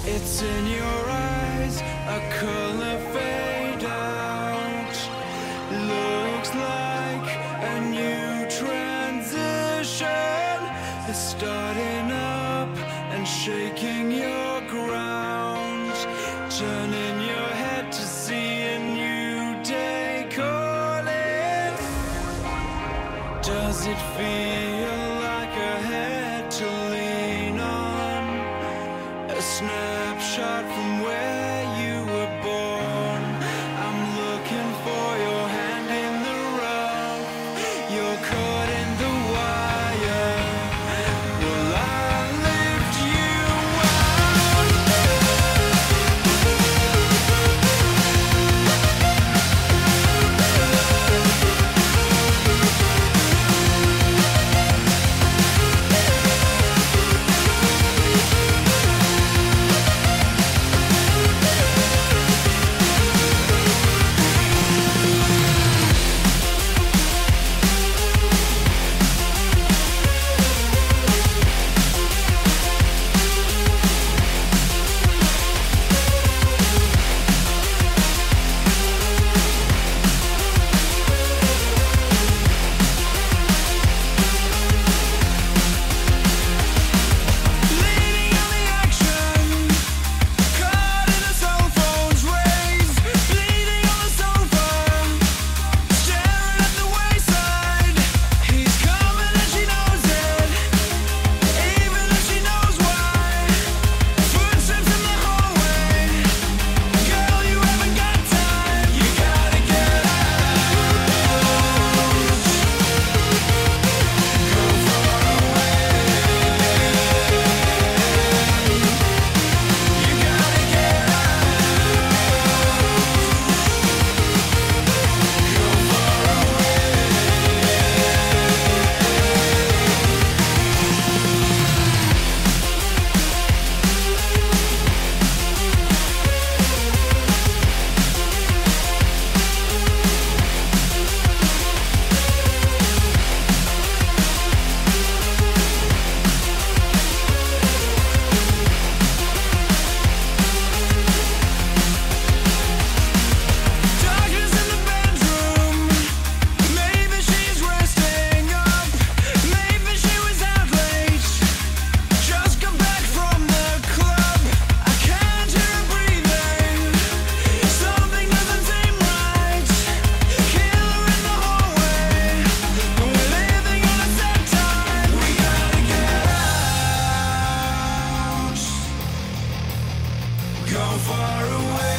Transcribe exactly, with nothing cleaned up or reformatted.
It's in your eyes, a color fade out. Looks like a new transition is starting up and shaking your ground, turning your head to see a new day calling. Does it feel like a head to lean on? A snapshot from where you were born. I'm looking for your hand in the rough. You're caught in the wire. Will I lift you go far away?